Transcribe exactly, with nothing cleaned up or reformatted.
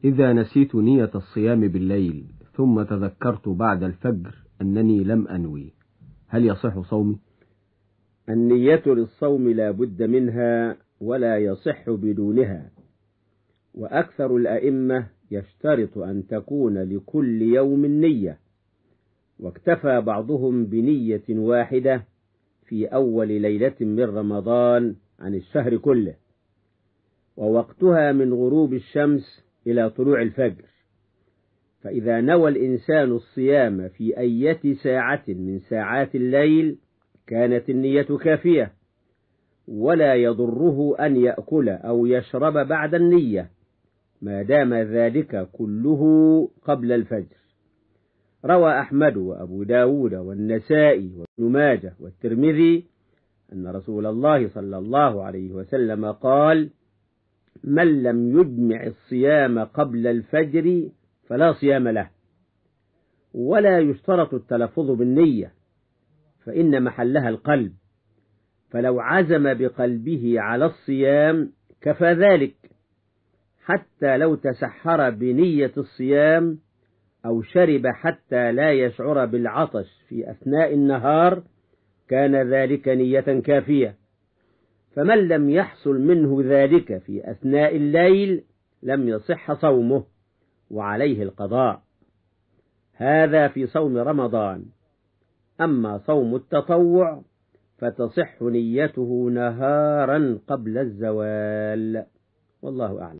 إذا نسيت نية الصيام بالليل ثم تذكرت بعد الفجر أنني لم أنوي، هل يصح صومي؟ النية للصوم لا بد منها ولا يصح بدونها، وأكثر الأئمة يشترط أن تكون لكل يوم نية، واكتفى بعضهم بنية واحدة في أول ليلة من رمضان عن الشهر كله، ووقتها من غروب الشمس إلى طلوع الفجر. فإذا نوى الإنسان الصيام في أي ساعة من ساعات الليل كانت النية كافية، ولا يضره أن يأكل أو يشرب بعد النية ما دام ذلك كله قبل الفجر. روى أحمد وأبو داود والنسائي وابن ماجه والترمذي أن رسول الله صلى الله عليه وسلم قال: من لم يجمع الصيام قبل الفجر فلا صيام له. ولا يشترط التلفظ بالنية، فإن محلها القلب، فلو عزم بقلبه على الصيام كفى ذلك، حتى لو تسحر بنية الصيام أو شرب حتى لا يشعر بالعطش في أثناء النهار كان ذلك نية كافية. فمن لم يحصل منه ذلك في أثناء الليل لم يصح صومه وعليه القضاء. هذا في صوم رمضان. أما صوم التطوع فتصح نيته نهارا قبل الزوال، والله أعلم.